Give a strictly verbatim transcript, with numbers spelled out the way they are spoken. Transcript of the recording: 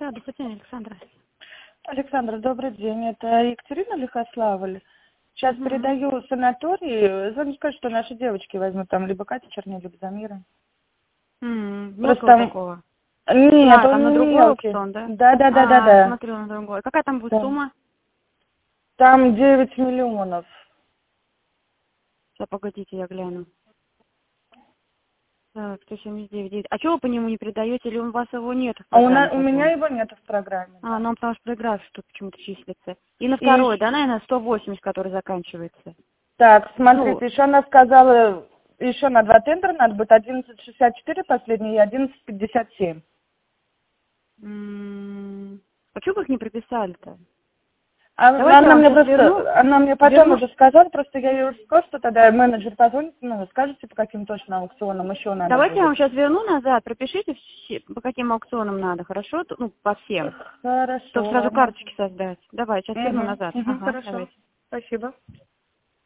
Да, добрый день, Александра. Александра, добрый день. Это Екатерина Лихославль. Сейчас Угу. передаю санаторий. Звоню сказать, что наши девочки возьмут там либо Катя Черней, либо Замира. М, Просто Мелкого там... такого. Нет, А, там на он другой мелкий. аукцион, да? Да, да, да, да, А, да. смотрю на другой. Какая там будет Да. сумма? Там девять миллионов. Сейчас, погодите, я гляну. Так, сто семьдесят девять. А чего вы по нему не передаете, или у вас его нет в А у, программе на... у меня совсем? его нет в программе, А, да. ну потому что проиграв, что почему-то числится. И на И второй, ещё- да, наверное, сто восемьдесят, который заканчивается. Так, Ну, смотрите, еще она сказала, еще на два тендера надо будет одиннадцать шестьдесят четыре последний и одиннадцать пятьдесят семь. м, а чего вы их не прописали-то? А, Давайте я она вам мне сейчас верну. просто, она мне потом Верну. уже сказала, просто я ей уже сказала, что тогда менеджер позвонит, ну, скажете, по каким точно аукционам еще надо Давайте я будет. вам сейчас верну назад, пропишите, все, по каким аукционам надо, хорошо? Т- Ну, по всем. Чтобы Хорошо, сразу ладно. карточки создать. Давай, сейчас верну Угу, назад. угу, Ага, хорошо. давайте. Спасибо.